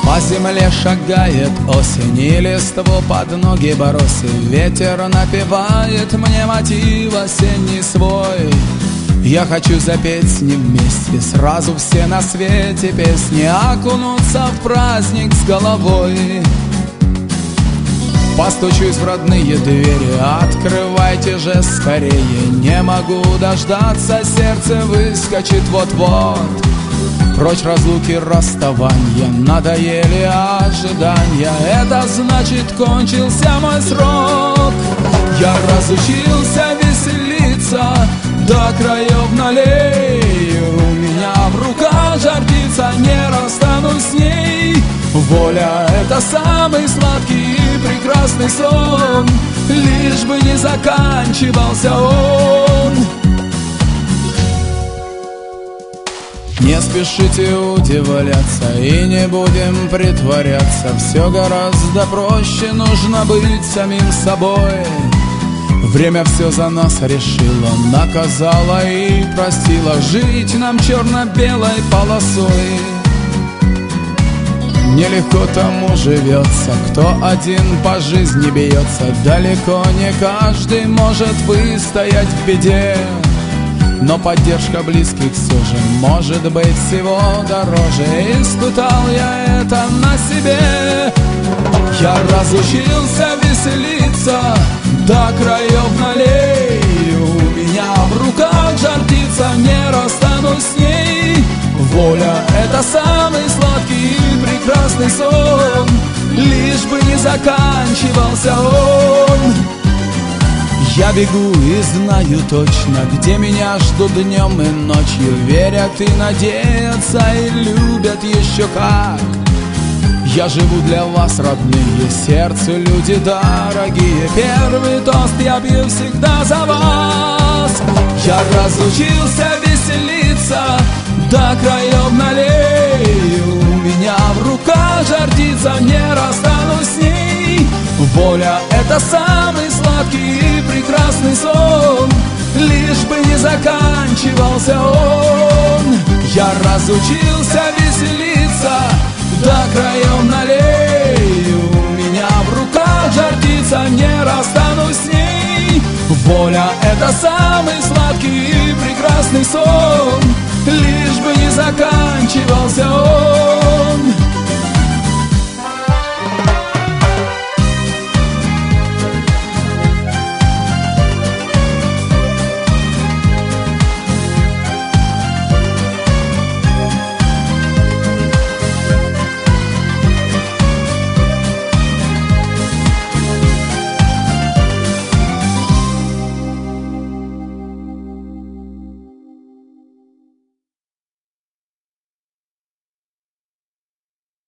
По земле шагает осень, и листву под ноги бросив, ветер напевает мне мотив осенний свой. Я хочу запеть с ним вместе сразу все на свете песни, окунуться в праздник с головой. Постучусь в родные двери, открывайте же скорее, не могу дождаться, сердце выскочит вот-вот. Прочь разлуки, расставания, надоели ожидания, это значит кончился мой срок. Я разучился веселиться, до краев налею, у меня в руках жар птица, не расстанусь с ней. Воля — это самый сладкий и прекрасный сон, лишь бы не заканчивался он. Не спешите удивляться и не будем притворяться, все гораздо проще, нужно быть самим собой. Время все за нас решило, наказало и простило, жить нам черно-белой полосой. Нелегко тому живется, кто один по жизни бьется, далеко не каждый может выстоять в беде. Но поддержка близких все же может быть всего дороже, испытал я это на себе. Я разучился веселиться, до краев налею, у меня в руках жар птица, не расстанусь с ней. Воля — это самый сладкий и прекрасный сон, лишь бы не заканчивался он. Я бегу и знаю точно, где меня ждут днем и ночью, верят и надеются и любят еще как. Я живу для вас, родные, сердцу люди дорогие, первый тост я пью всегда за вас. Я разучился веселиться, до краев налею, у меня в руках жар птица, не расстанусь с ней. Воля — это самый сладкий и прекрасный сон, лишь бы не заканчивался он. Я разучился веселиться, до краев налею, у меня в руках жар птица, не расстанусь с ней. Воля — это самый сладкий и прекрасный сон,